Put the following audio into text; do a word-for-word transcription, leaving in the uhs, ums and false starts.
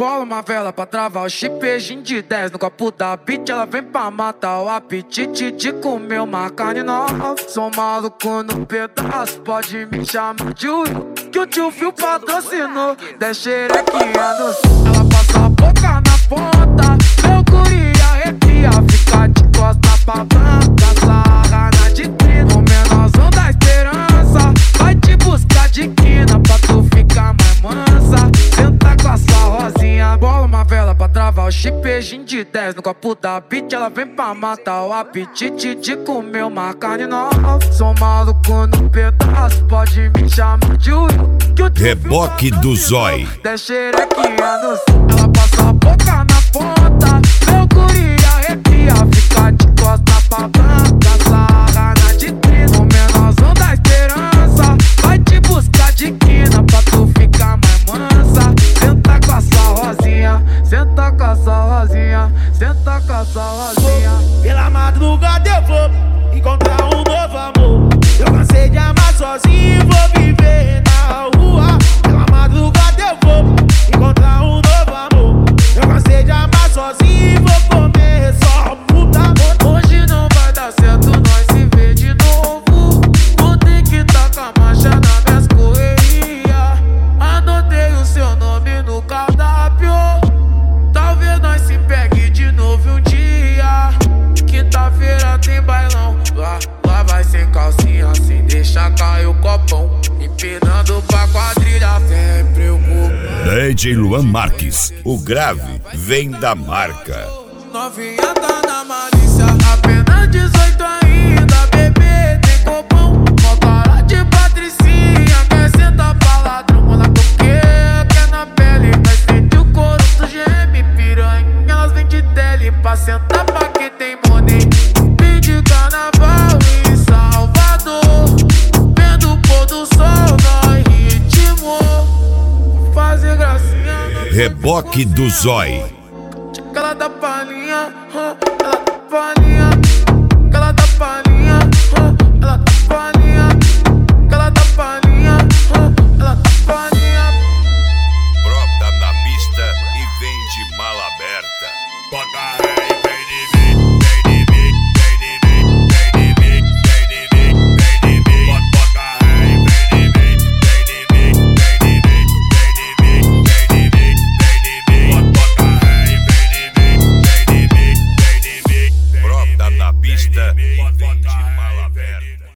Bola uma vela pra travar o chipejinho de dez no copo da beat. Ela vem pra matar o apetite de comer uma carne nova. Sou maluco no pedaço, pode me chamar de Will, que o tio Phil patrocinou. Desce xerequinha no som, ela passa a boca na ponta. Meu guri arrepia, fica de costa pra branca. Sarra na de trina, o menorzão da esperança vai te buscar de quina pra tu ficar mais mansa. Senta com a sua rosinha. Bola uma vela pra travar o chipejinho de dez no copo da beat. Ela vem pra matar o apetite de comer uma carne nova. Sou maluco no pedaço, pode me chamar de Will, que o tio Reboque do Zói. Desce xerequinha no som, ela passa a boca na ponta. Meu guri arrepia, fica de costa pra branca. Sarra na de trina, o menorzão da esperança vai te buscar de quina pra tu ficar mais mansa. Senta com a sua rosinha, senta com a sua rosinha, senta com a sua rosinha. Pela madrugada eu vou encontrar um novo amor. Eu cansei de amar sozinho, vou viver na rua. Pela madrugada eu vou encontrar um novo amor. Eu cansei de amar sozinho, vou comer só puta. Hoje não vai dar certo nós se ver de novo. Vou ter que tá com a marcha na minhas correria. Anotei o seu nome no cardápio. Talvez nós se pegue de novo um dia. Quinta-feira tem bailão. Lá, lá vai sem calcinha, sem deixar cair o copão. Empinando pra quadrilha, vem preocupar. D J Luan Marques, o grave vem da marca. Novinha tá na malícia, apenas dezoito ainda. Bebê tem copão, mó cara de patricinha. Quer sentar pra ladrão, mola coqueira, quer na pele. Mas sente o couro do geme, piranha. Elas vêm de tele pra sentar pra quem tem money. Vim de carnaval em Salvador, vendo o pôr do sol no ritmo. Fazer gracinha no Reboque do Zói. ela dá palhinha, ela dá palhinha.